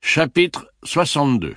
Chapitre 62.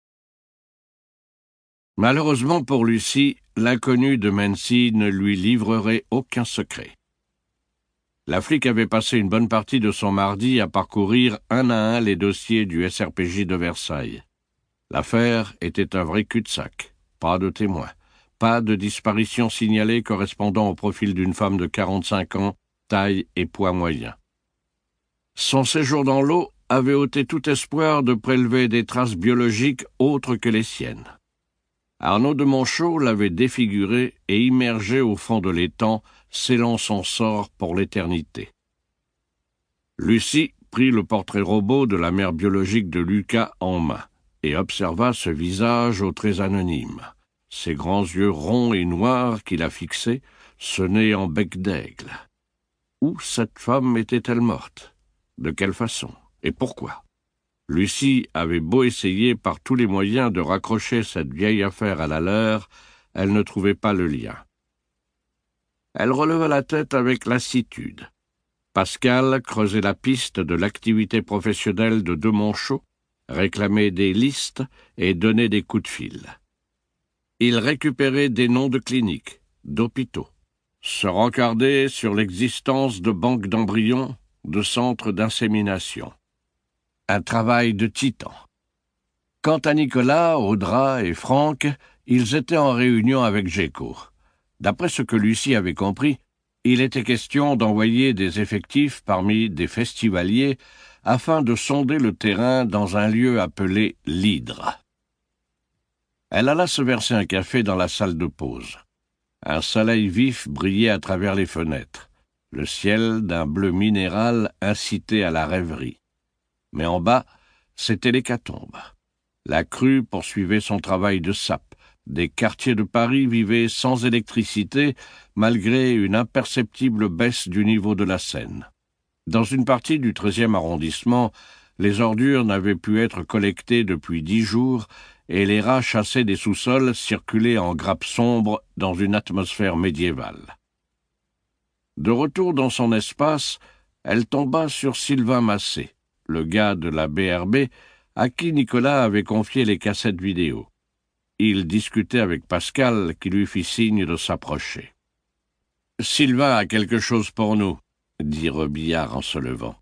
Malheureusement pour Lucie, l'inconnu de Mency ne lui livrerait aucun secret. La flic avait passé une bonne partie de son mardi à parcourir un à un les dossiers du SRPJ de Versailles. L'affaire était un vrai cul-de-sac. Pas de témoins, pas de disparition signalée correspondant au profil d'une femme de 45 ans, taille et poids moyen. Son séjour dans l'eau avait ôté tout espoir de prélever des traces biologiques autres que les siennes. Arnaud de Monchaux l'avait défiguré et immergé au fond de l'étang, scellant son sort pour l'éternité. Lucie prit le portrait robot de la mère biologique de Lucas en main et observa ce visage aux traits anonymes, ses grands yeux ronds et noirs qui la fixaient, ce nez en bec d'aigle. Où cette femme était-elle morte? De quelle façon? Et pourquoi? Lucie avait beau essayer par tous les moyens de raccrocher cette vieille affaire à la leur, elle ne trouvait pas le lien. Elle releva la tête avec lassitude. Pascal creusait la piste de l'activité professionnelle de Monchaux, réclamait des listes et donnait des coups de fil. Il récupérait des noms de cliniques, d'hôpitaux, se rencardait sur l'existence de banques d'embryons, de centres d'insémination. Un travail de titan. Quant à Nicolas, Audra et Franck, ils étaient en réunion avec Géco. D'après ce que Lucie avait compris, il était question d'envoyer des effectifs parmi des festivaliers afin de sonder le terrain dans un lieu appelé l'Hydre. Elle alla se verser un café dans la salle de pause. Un soleil vif brillait à travers les fenêtres. Le ciel, d'un bleu minéral, incitait à la rêverie. Mais en bas, c'était l'hécatombe. La crue poursuivait son travail de sape. Des quartiers de Paris vivaient sans électricité, malgré une imperceptible baisse du niveau de la Seine. Dans une partie du 13e arrondissement, les ordures n'avaient pu être collectées depuis 10 jours, et les rats chassés des sous-sols circulaient en grappes sombres dans une atmosphère médiévale. De retour dans son espace, elle tomba sur Sylvain Massé, le gars de la BRB, à qui Nicolas avait confié les cassettes vidéo. Il discutait avec Pascal, qui lui fit signe de s'approcher. « Sylvain a quelque chose pour nous, » dit Robillard en se levant.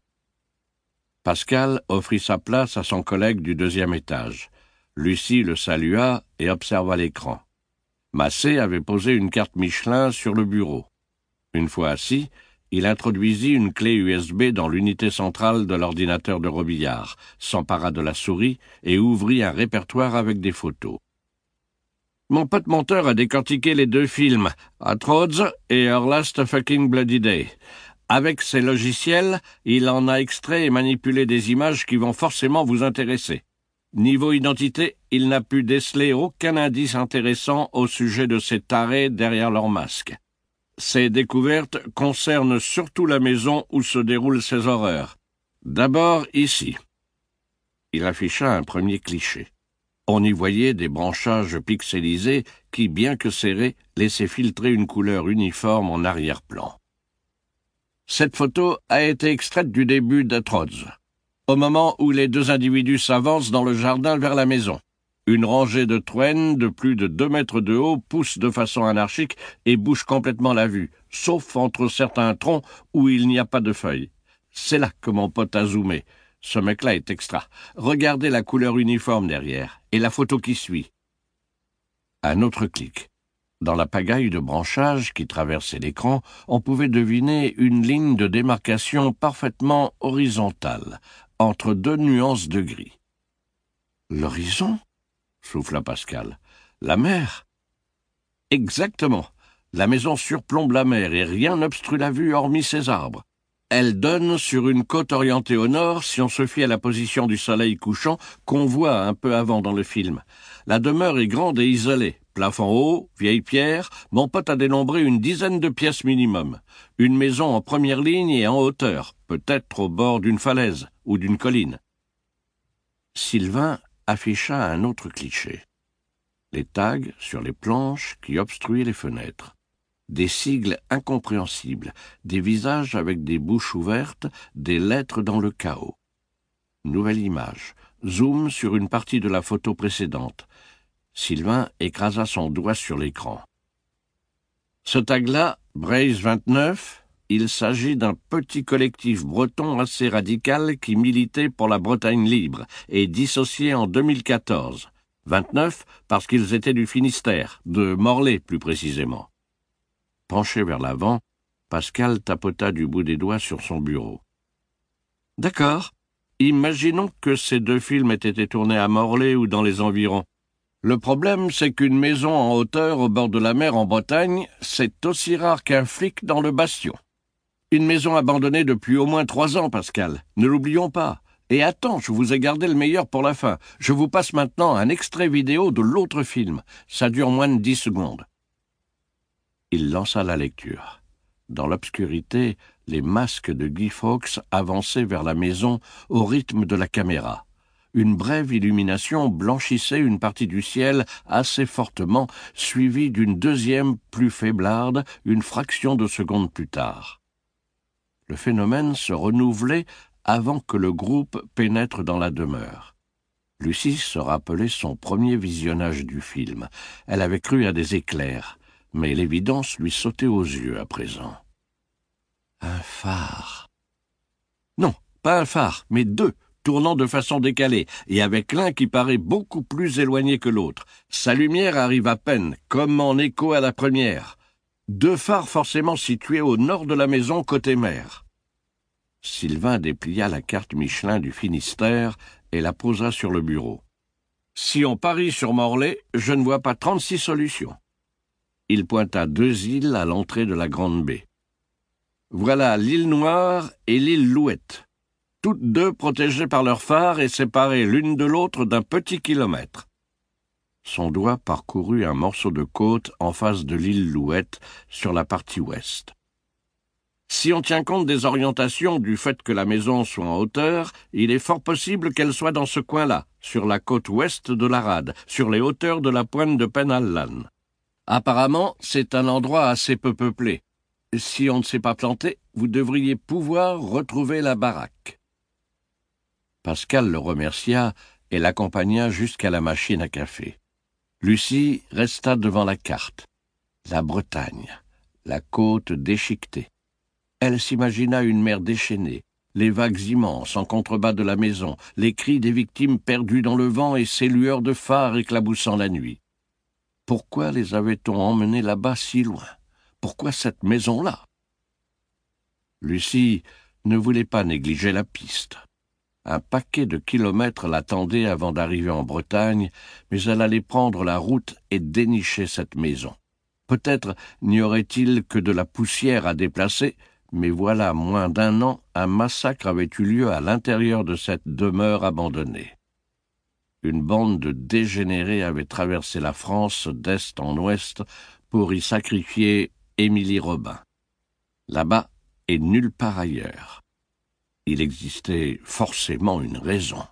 Pascal offrit sa place à son collègue du 2e étage. Lucie le salua et observa l'écran. Massé avait posé une carte Michelin sur le bureau. Une fois assis, il introduisit une clé USB dans l'unité centrale de l'ordinateur de Robillard, s'empara de la souris et ouvrit un répertoire avec des photos. Mon pote monteur a décortiqué les 2 films, Atroz et Her Last Fucking Bloody Day. Avec ces logiciels, il en a extrait et manipulé des images qui vont forcément vous intéresser. Niveau identité, il n'a pu déceler aucun indice intéressant au sujet de ces tarés derrière leur masque. Ces découvertes concernent surtout la maison où se déroulent ces horreurs. D'abord ici. Il afficha un premier cliché. On y voyait des branchages pixelisés qui, bien que serrés, laissaient filtrer une couleur uniforme en arrière-plan. Cette photo a été extraite du début d'Atroz, au moment où les 2 individus s'avancent dans le jardin vers la maison. Une rangée de troènes de plus de 2 mètres de haut pousse de façon anarchique et bouche complètement la vue, sauf entre certains troncs où il n'y a pas de feuilles. C'est là que mon pote a zoomé. Ce mec-là est extra. Regardez la couleur uniforme derrière, et la photo qui suit. Un autre clic. Dans la pagaille de branchage qui traversait l'écran, on pouvait deviner une ligne de démarcation parfaitement horizontale, entre 2 nuances de gris. L'horizon ? Souffla Pascal. La mer? Exactement. La maison surplombe la mer et rien n'obstrue la vue hormis ses arbres. Elle donne sur une côte orientée au nord si on se fie à la position du soleil couchant qu'on voit un peu avant dans le film. La demeure est grande et isolée. Plafond haut, vieille pierre, mon pote a dénombré une 10aine de pièces minimum. Une maison en première ligne et en hauteur, peut-être au bord d'une falaise ou d'une colline. Sylvain afficha un autre cliché. Les tags sur les planches qui obstruaient les fenêtres. Des sigles incompréhensibles, des visages avec des bouches ouvertes, des lettres dans le chaos. Nouvelle image. Zoom sur une partie de la photo précédente. Sylvain écrasa son doigt sur l'écran. Ce tag-là, Braise 29, il s'agit d'un petit collectif breton assez radical qui militait pour la Bretagne libre et dissocié en 2014. 29 parce qu'ils étaient du Finistère, de Morlaix plus précisément. Penché vers l'avant, Pascal tapota du bout des doigts sur son bureau. « D'accord. Imaginons que ces deux films aient été tournés à Morlaix ou dans les environs. Le problème, c'est qu'une maison en hauteur au bord de la mer en Bretagne, c'est aussi rare qu'un flic dans le bastion. Une maison abandonnée depuis au moins 3 ans, Pascal. Ne l'oublions pas. Et attends, je vous ai gardé le meilleur pour la fin. Je vous passe maintenant un extrait vidéo de l'autre film. Ça dure moins de 10 secondes. » Il lança la lecture. Dans l'obscurité, les masques de Guy Fawkes avançaient vers la maison au rythme de la caméra. Une brève illumination blanchissait une partie du ciel assez fortement, suivie d'une deuxième plus faiblarde une fraction de seconde plus tard. Le phénomène se renouvelait avant que le groupe pénètre dans la demeure. Lucie se rappelait son premier visionnage du film. Elle avait cru à des éclairs, mais l'évidence lui sautait aux yeux à présent. Un phare. Non, pas un phare, mais 2, tournant de façon décalée, et avec l'un qui paraît beaucoup plus éloigné que l'autre. Sa lumière arrive à peine, comme en écho à la première. 2 phares forcément situés au nord de la maison côté mer. Sylvain déplia la carte Michelin du Finistère et la posa sur le bureau. Si on parie sur Morlaix, je ne vois pas 36 solutions. Il pointa 2 îles à l'entrée de la grande baie. Voilà l'île Noire et l'île Louette, toutes 2 protégées par leurs phares et séparées l'une de l'autre d'un petit kilomètre. Son doigt parcourut un morceau de côte en face de l'île Louette, sur la partie ouest. Si on tient compte des orientations du fait que la maison soit en hauteur, il est fort possible qu'elle soit dans ce coin-là, sur la côte ouest de la rade, sur les hauteurs de la pointe de Penallan. Apparemment, c'est un endroit assez peu peuplé. Si on ne s'est pas planté, vous devriez pouvoir retrouver la baraque. Pascal le remercia et l'accompagna jusqu'à la machine à café. Lucie resta devant la carte. La Bretagne, la côte déchiquetée. Elle s'imagina une mer déchaînée, les vagues immenses en contrebas de la maison, les cris des victimes perdues dans le vent et ces lueurs de phare éclaboussant la nuit. Pourquoi les avait-on emmenés là-bas si loin ? Pourquoi cette maison-là ? Lucie ne voulait pas négliger la piste. Un paquet de kilomètres l'attendait avant d'arriver en Bretagne, mais elle allait prendre la route et dénicher cette maison. Peut-être n'y aurait-il que de la poussière à déplacer, mais voilà moins d'1 an, un massacre avait eu lieu à l'intérieur de cette demeure abandonnée. Une bande de dégénérés avait traversé la France d'est en ouest pour y sacrifier Émilie Robin. Là-bas et nulle part ailleurs. Il existait forcément une raison.